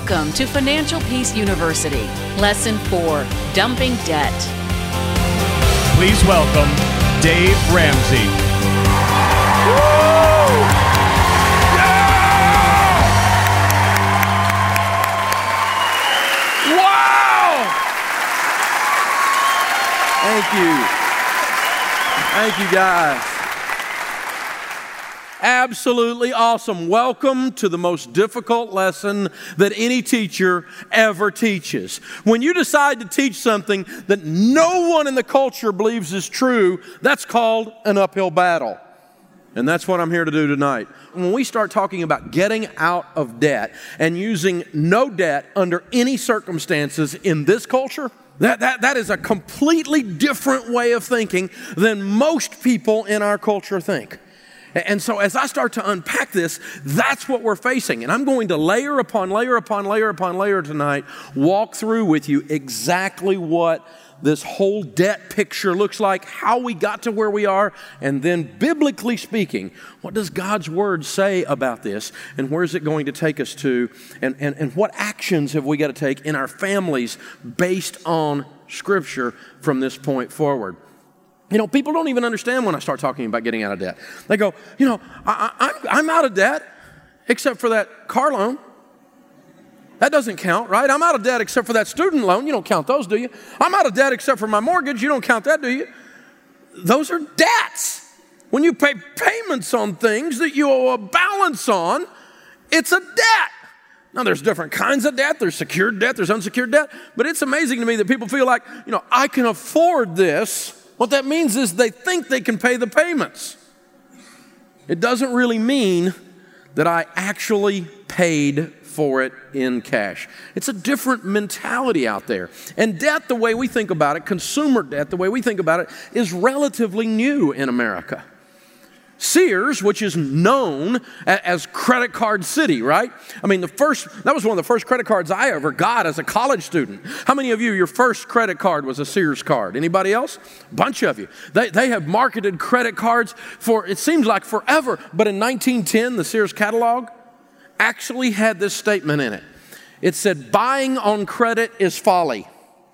Welcome to Financial Peace University, Lesson 4, Dumping Debt. Please welcome Dave Ramsey. Woo! Yeah! Wow! Thank you, guys. Absolutely awesome. Welcome to the most difficult lesson that any teacher ever teaches. When you decide to teach something that no one in the culture believes is true, that's called an uphill battle. And that's what I'm here to do tonight. When we start talking about getting out of debt and using no debt under any circumstances in this culture, that is a completely different way of thinking than most people in our culture think. And so as I start to unpack this, that's what we're facing. And I'm going to layer upon layer upon layer upon layer tonight, walk through with you exactly what this whole debt picture looks like, how we got to where we are, and then biblically speaking, what does God's Word say about this, and where is it going to take us to, and what actions have we got to take in our families based on Scripture from this point forward. You know, people don't even understand when I start talking about getting out of debt. They go, you know, I'm out of debt except for that car loan. That doesn't count, right? I'm out of debt except for that student loan. You don't count those, do you? I'm out of debt except for my mortgage. You don't count that, do you? Those are debts. When you pay payments on things that you owe a balance on, it's a debt. Now, there's different kinds of debt. There's secured debt. There's unsecured debt. But it's amazing to me that people feel like, you know, I can afford this. What that means is they think they can pay the payments. It doesn't really mean that I actually paid for it in cash. It's a different mentality out there. And debt, the way we think about it, consumer debt, the way we think about it, is relatively new in America. Sears, which is known as Credit Card City, right? I mean, that was one of the first credit cards I ever got as a college student. How many of you, your first credit card was a Sears card? Anybody else? A bunch of you. They have marketed credit cards for, it seems like forever, but in 1910, the Sears catalog actually had this statement in it. It said, buying on credit is folly.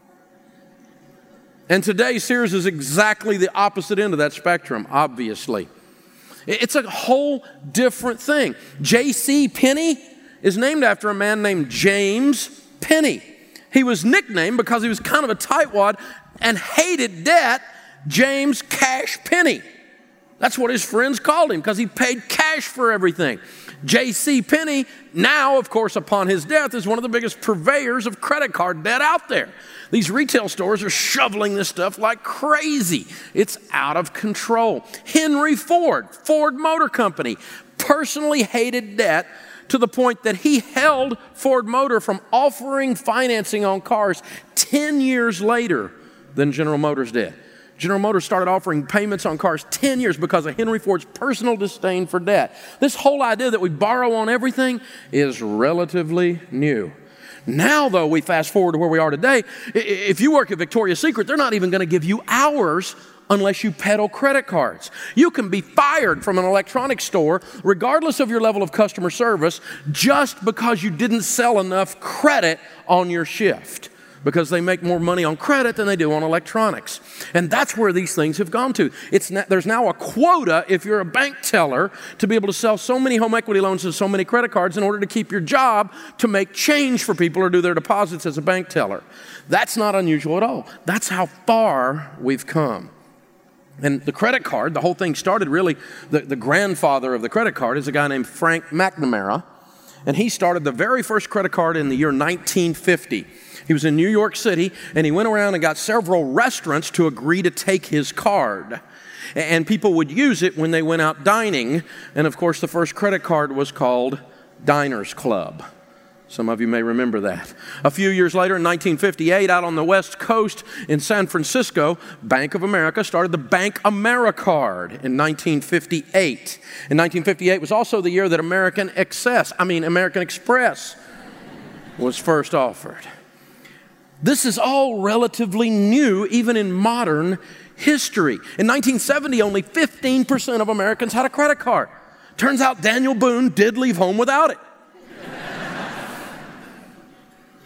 And today, Sears is exactly the opposite end of that spectrum, obviously. It's a whole different thing. J.C. Penney is named after a man named James Penney. He was nicknamed because he was kind of a tightwad and hated debt, James Cash Penney. That's what his friends called him because he paid cash for everything. J.C. Penney, now, of course, upon his death, is one of the biggest purveyors of credit card debt out there. These retail stores are shoveling this stuff like crazy. It's out of control. Henry Ford, Ford Motor Company, personally hated debt to the point that he held Ford Motor from offering financing on cars 10 years later than General Motors did. General Motors started offering payments on cars 10 years because of Henry Ford's personal disdain for debt. This whole idea that we borrow on everything is relatively new. Now, though, we fast forward to where we are today. If you work at Victoria's Secret, they're not even going to give you hours unless you peddle credit cards. You can be fired from an electronics store, regardless of your level of customer service, just because you didn't sell enough credit on your shift. Because they make more money on credit than they do on electronics. And that's where these things have gone to. There's now a quota, if you're a bank teller, to be able to sell so many home equity loans and so many credit cards in order to keep your job to make change for people or do their deposits as a bank teller. That's not unusual at all. That's how far we've come. And the credit card, the whole thing started really, the grandfather of the credit card is a guy named Frank McNamara. And he started the very first credit card in the year 1950. He was in New York City, and he went around and got several restaurants to agree to take his card. And people would use it when they went out dining. And, of course, the first credit card was called Diners Club. Some of you may remember that. A few years later, in 1958, out on the West Coast in San Francisco, Bank of America started the Bank AmeriCard in 1958. In 1958 was also the year that American Express was first offered. This is all relatively new, even in modern history. In 1970, only 15% of Americans had a credit card. Turns out Daniel Boone did leave home without it.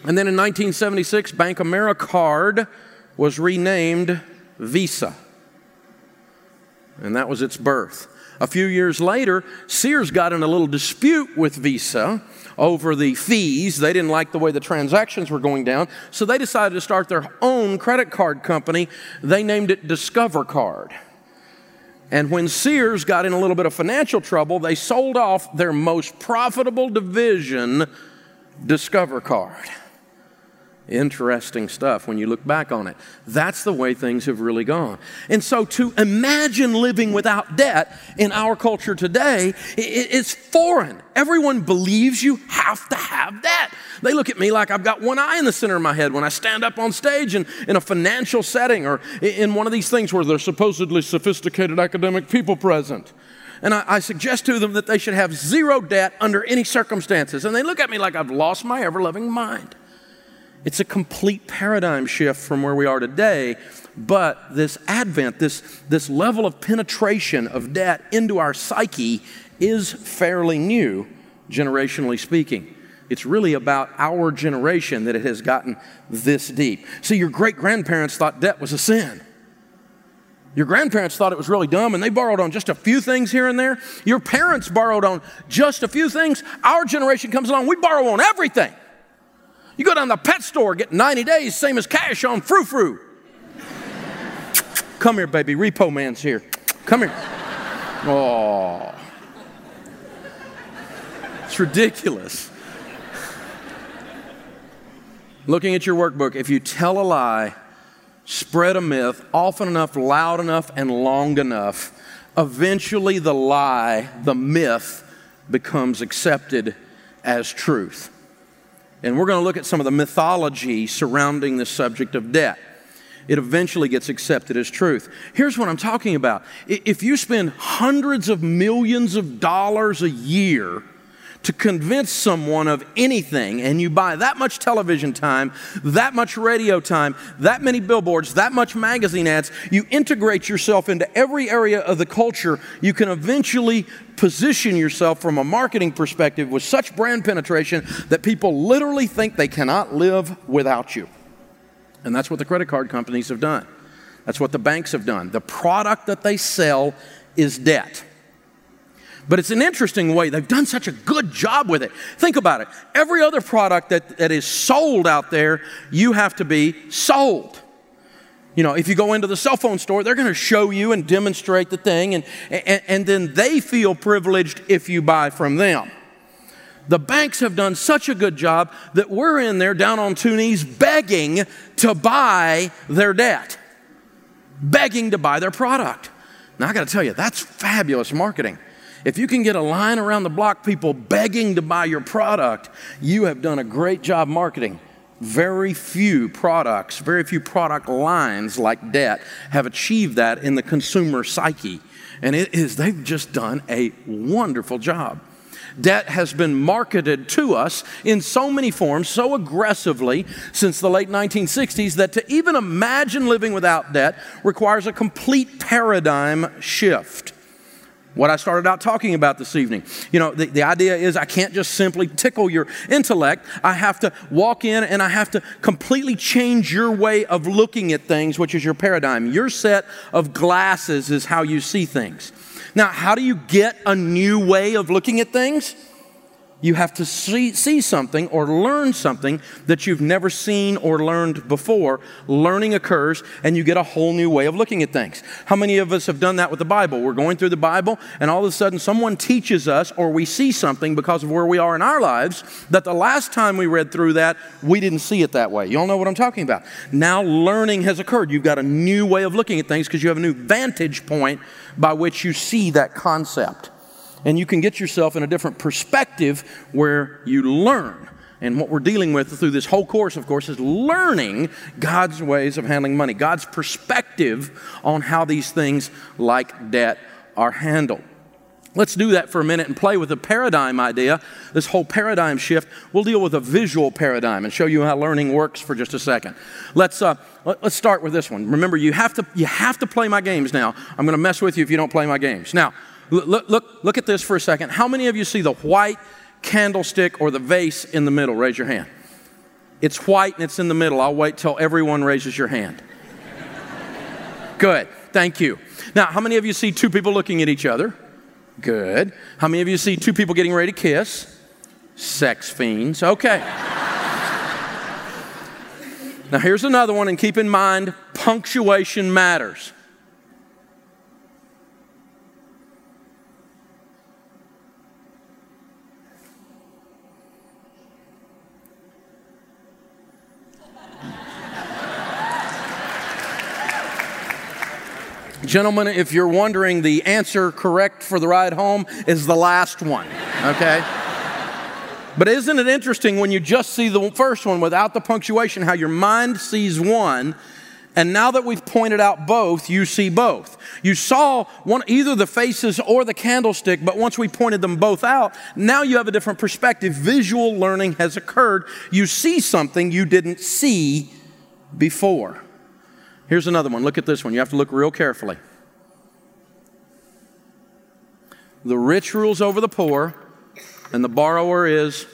And then in 1976, Bank Americard was renamed Visa. And that was its birth. A few years later, Sears got in a little dispute with Visa over the fees. They didn't like the way the transactions were going down, so they decided to start their own credit card company. They named it Discover Card. And when Sears got in a little bit of financial trouble, they sold off their most profitable division, Discover Card. Interesting stuff when you look back on it. That's the way things have really gone. And so to imagine living without debt in our culture today, it's foreign. Everyone believes you have to have debt. They look at me like I've got one eye in the center of my head when I stand up on stage in a financial setting or in one of these things where there's supposedly sophisticated academic people present. And I suggest to them that they should have zero debt under any circumstances. And they look at me like I've lost my ever-loving mind. It's a complete paradigm shift from where we are today, but this advent, this level of penetration of debt into our psyche is fairly new, generationally speaking. It's really about our generation that it has gotten this deep. See, your great-grandparents thought debt was a sin. Your grandparents thought it was really dumb, and they borrowed on just a few things here and there. Your parents borrowed on just a few things. Our generation comes along, we borrow on everything. You go down to the pet store, get 90 days, same as cash on frou-frou. Come here, baby. Repo Man's here. Come here. Oh. It's ridiculous. Looking at your workbook, if you tell a lie, spread a myth often enough, loud enough, and long enough, eventually the lie, the myth, becomes accepted as truth. And we're going to look at some of the mythology surrounding the subject of debt. It eventually gets accepted as truth. Here's what I'm talking about. If you spend hundreds of millions of dollars a year to convince someone of anything, and you buy that much television time, that much radio time, that many billboards, that much magazine ads, you integrate yourself into every area of the culture, you can eventually position yourself from a marketing perspective with such brand penetration that people literally think they cannot live without you. And that's what the credit card companies have done. That's what the banks have done. The product that they sell is debt. But it's an interesting way. They've done such a good job with it. Think about it. Every other product that is sold out there, you have to be sold. You know, if you go into the cell phone store, they're going to show you and demonstrate the thing, and then they feel privileged if you buy from them. The banks have done such a good job that we're in there down on two knees begging to buy their debt, begging to buy their product. Now, I got to tell you, that's fabulous marketing. If you can get a line around the block, people begging to buy your product, you have done a great job marketing. Very few products, very few product lines like debt have achieved that in the consumer psyche. And they've just done a wonderful job. Debt has been marketed to us in so many forms, so aggressively since the late 1960s that to even imagine living without debt requires a complete paradigm shift. What I started out talking about this evening. You know, the idea is I can't just simply tickle your intellect. I have to walk in and I have to completely change your way of looking at things, which is your paradigm. Your set of glasses is how you see things. Now, how do you get a new way of looking at things? You have to see something or learn something that you've never seen or learned before. Learning occurs and you get a whole new way of looking at things. How many of us have done that with the Bible? We're going through the Bible and all of a sudden someone teaches us or we see something because of where we are in our lives that the last time we read through that, we didn't see it that way. You all know what I'm talking about. Now learning has occurred. You've got a new way of looking at things because you have a new vantage point by which you see that concept. And you can get yourself in a different perspective where you learn. And what we're dealing with through this whole course, of course, is learning God's ways of handling money, God's perspective on how these things like debt are handled. Let's do that for a minute and play with the paradigm idea, this whole paradigm shift. We'll deal with a visual paradigm and show you how learning works for just a second. Let's start with this one. Remember, you have to play my games now. I'm going to mess with you if you don't play my games. Now, look at this for a second. How many of you see the white candlestick or the vase in the middle? Raise your hand. It's white and it's in the middle. I'll wait till everyone raises your hand. Good. Thank you. Now, how many of you see two people looking at each other? Good. How many of you see two people getting ready to kiss? Sex fiends. Okay. Now, here's another one, and keep in mind, punctuation matters. Gentlemen, if you're wondering, the answer correct for the ride home is the last one, okay? But isn't it interesting when you just see the first one without the punctuation, how your mind sees one, and now that we've pointed out both, you see both. You saw one, either the faces or the candlestick, but once we pointed them both out, now you have a different perspective. Visual learning has occurred. You see something you didn't see before. Here's another one. Look at this one. You have to look real carefully. The rich rules over the poor, and the borrower is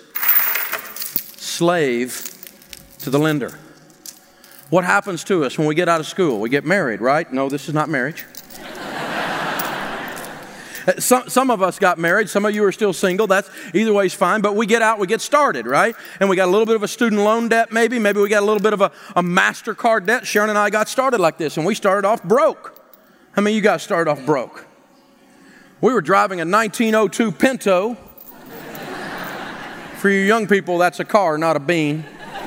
slave to the lender. What happens to us when we get out of school? We get married, right? No, this is not marriage. Some of us got married. Some of you are still single. That's either way is fine. But we get out, we get started, right? And we got a little bit of a student loan debt maybe. Maybe we got a little bit of a MasterCard debt. Sharon and I got started like this, and we started off broke. How many of you guys started off broke? We were driving a 1902 Pinto. For you young people, that's a car, not a bean.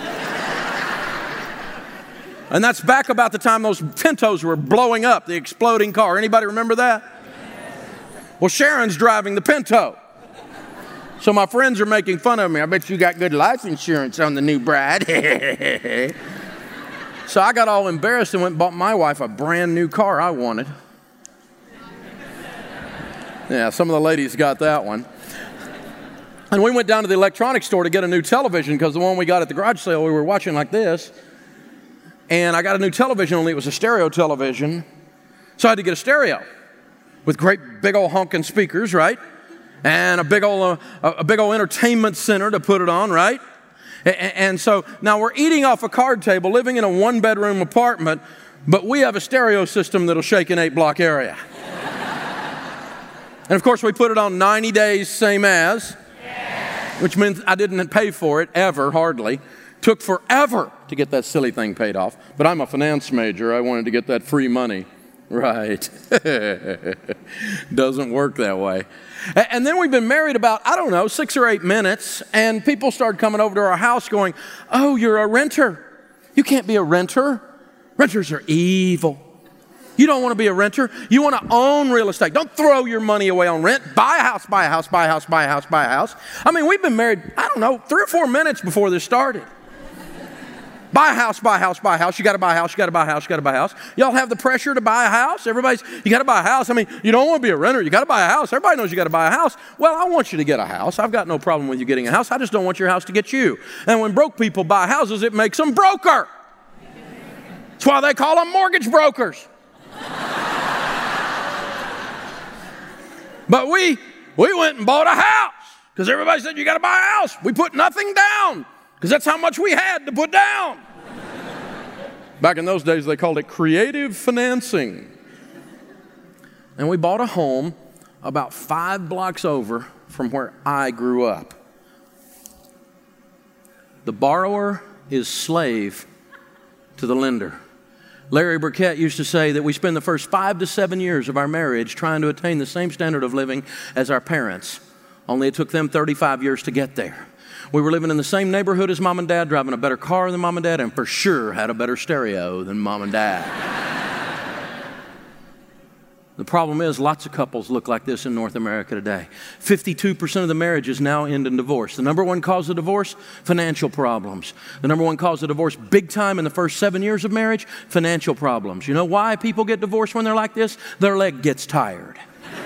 And that's back about the time those Pintos were blowing up, the exploding car. Anybody remember that? Well, Sharon's driving the Pinto. So my friends are making fun of me. I bet you got good life insurance on the new bride. So I got all embarrassed and went and bought my wife a brand new car I wanted. Yeah, some of the ladies got that one. And we went down to the electronics store to get a new television because the one we got at the garage sale we were watching like this. And I got a new television, only it was a stereo television. So I had to get a stereo with great big old honking speakers, right? And a big old entertainment center to put it on, right? And so now we're eating off a card table, living in a one-bedroom apartment, but we have a stereo system that'll shake an 8-block area. And of course we put it on 90 days, same as, which means I didn't pay for it ever, hardly. Took forever to get that silly thing paid off. But I'm a finance major. I wanted to get that free money. Right. Doesn't work that way. And then we've been married about, 6 or 8 minutes, and people started coming over to our house going, "Oh, you're a renter. You can't be a renter. Renters are evil. You don't want to be a renter. You want to own real estate. Don't throw your money away on rent. Buy a house, buy a house, buy a house, buy a house, buy a house." I mean, we've been married, 3 or 4 minutes before this started. Buy a house, buy a house, buy a house. You got to buy a house, you got to buy a house, you got to buy a house. Y'all have the pressure to buy a house? You got to buy a house. I mean, you don't want to be a renter. You got to buy a house. Everybody knows you got to buy a house. Well, I want you to get a house. I've got no problem with you getting a house. I just don't want your house to get you. And when broke people buy houses, it makes them broker. That's why they call them mortgage brokers. But we went and bought a house because everybody said you got to buy a house. We put nothing down because that's how much we had to put down. Back in those days, they called it creative financing. And we bought a home about 5 blocks over from where I grew up. The borrower is slave to the lender. Larry Burkett used to say that we spend the first 5 to 7 years of our marriage trying to attain the same standard of living as our parents, only it took them 35 years to get there. We were living in the same neighborhood as mom and dad, driving a better car than mom and dad, and for sure had a better stereo than mom and dad. The problem is lots of couples look like this in North America today. 52% of the marriages now end in divorce. The number one cause of divorce, financial problems. The number one cause of divorce big time in the first 7 years of marriage, financial problems. You know why people get divorced when they're like this? Their leg gets tired.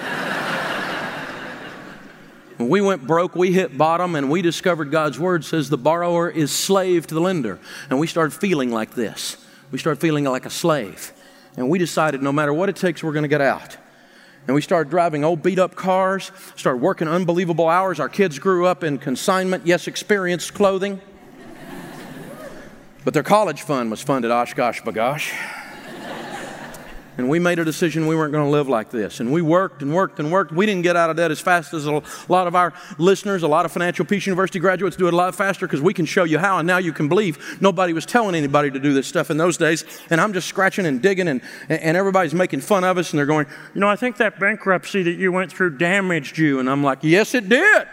When we went broke, we hit bottom, and we discovered God's word says the borrower is slave to the lender. And we started feeling like this. We started feeling like a slave. And we decided no matter what it takes, we're going to get out. And we started driving old beat-up cars, started working unbelievable hours. Our kids grew up in consignment, yes, experienced clothing. But their college fund was funded, Oshkosh bagosh. And we made a decision we weren't going to live like this. And we worked and worked and worked. We didn't get out of debt as fast as a lot of our listeners, a lot of Financial Peace University graduates do it a lot faster because we can show you how. And now you can believe nobody was telling anybody to do this stuff in those days. And I'm just scratching and digging and everybody's making fun of us. And they're going, I think that bankruptcy that you went through damaged you. And I'm like, yes, it did.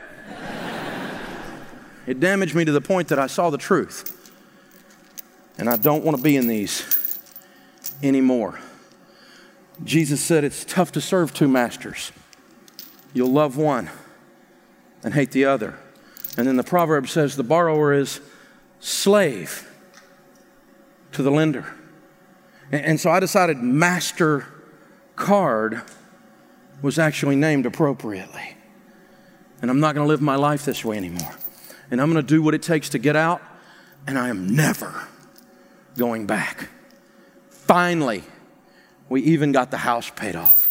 It damaged me to the point that I saw the truth. And I don't want to be in these anymore. Jesus said it's tough to serve two masters. You'll love one and hate the other. And then the proverb says the borrower is slave to the lender. And so I decided MasterCard was actually named appropriately. And I'm not going to live my life this way anymore. And I'm going to do what it takes to get out, and I am never going back. Finally, we even got the house paid off.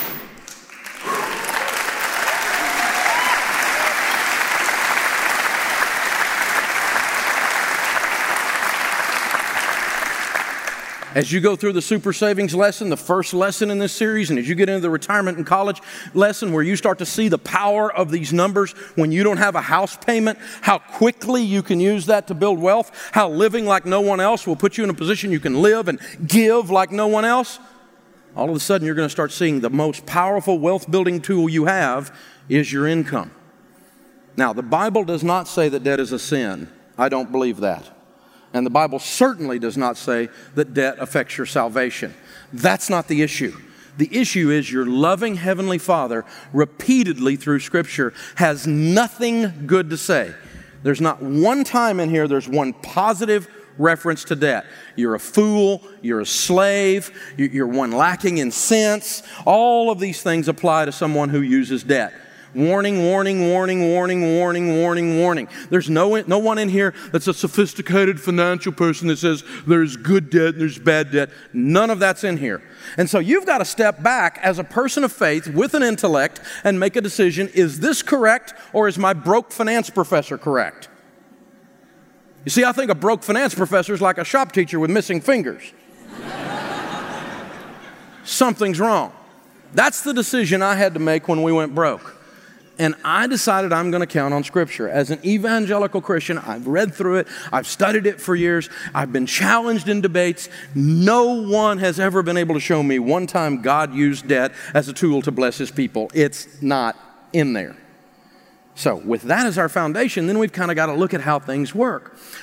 As you go through the super savings lesson, the first lesson in this series, and as you get into the retirement and college lesson where you start to see the power of these numbers when you don't have a house payment, how quickly you can use that to build wealth, how living like no one else will put you in a position you can live and give like no one else, all of a sudden you're going to start seeing the most powerful wealth building tool you have is your income. Now, the Bible does not say that debt is a sin. I don't believe that. And the Bible certainly does not say that debt affects your salvation. That's not the issue. The issue is your loving Heavenly Father repeatedly through Scripture has nothing good to say. There's not one time in here there's one positive reference to debt. You're a fool, you're a slave, you're one lacking in sense. All of these things apply to someone who uses debt. Warning, warning, warning, warning, warning, warning, warning. There's no one in here that's a sophisticated financial person that says there's good debt and there's bad debt. None of that's in here. And so you've got to step back as a person of faith with an intellect and make a decision. Is this correct or is my broke finance professor correct? You see, I think a broke finance professor is like a shop teacher with missing fingers. Something's wrong. That's the decision I had to make when we went broke. And I decided I'm going to count on Scripture. As an evangelical Christian, I've read through it. I've studied it for years. I've been challenged in debates. No one has ever been able to show me one time God used debt as a tool to bless His people. It's not in there. So with that as our foundation, then we've kind of got to look at how things work.